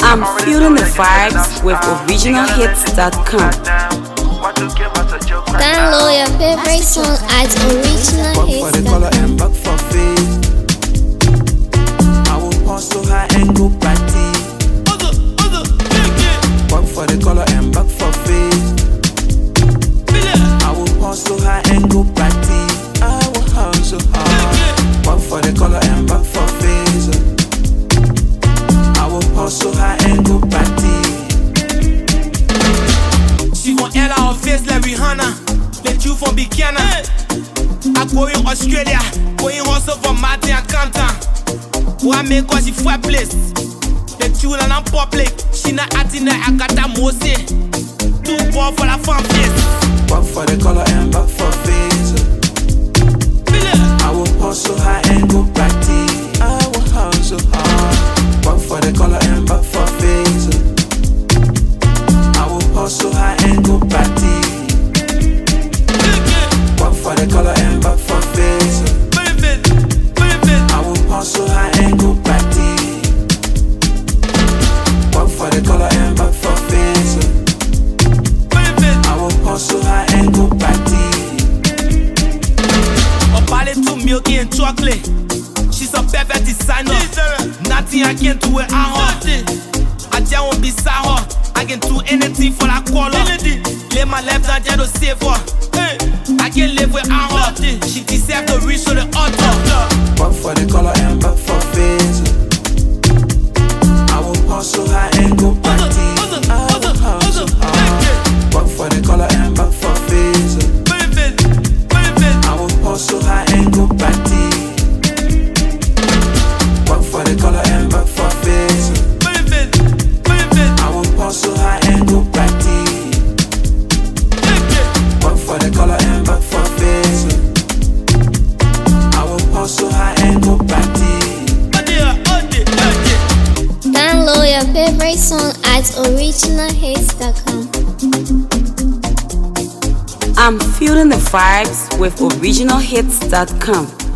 I'm feeling the vibes with originalhits.com. Download your favorite song at originalhits.com. Back for face. I will pause so high and go party. Back for the color and back for face. I will pause so high and go party. I will hustle hard. Back for the color and back for face. I will pause so high and go party. She want Ella on face like Rihanna. Let you from Buchanan. I go in Australia, going hustle for Martin and Canton. Who I make cause she fue place. The tune and I'm public. She not acting like I got that mose. Too poor for the fan face. Back for the color and back for face. I will pause so high and go party. I will hustle hard. Back for the color and back for face. I will pause so high and go party. Back for the color and back for face. I will pause so high and go party. Back for the color and back for face. I will pause so high and go party. A ballet too milky and chocolate. She's a perfect designer. Nothing I can do with her. I just won't be sour. I can do anything for that color. Lay my left hand there to save her. I can live with her. She deserves to reach to the altar. Back for the color and back for face. I will pause so high and go party. I will hustle hard. Back for the color and back for face. I will pause so high and go party. Back for the color and back for face. I will pause so high and go party. Back for the color and back for face. I will pause so high and go party. Download your favorite song at originalhits.com. I'm feeling the vibes with originalhits.com.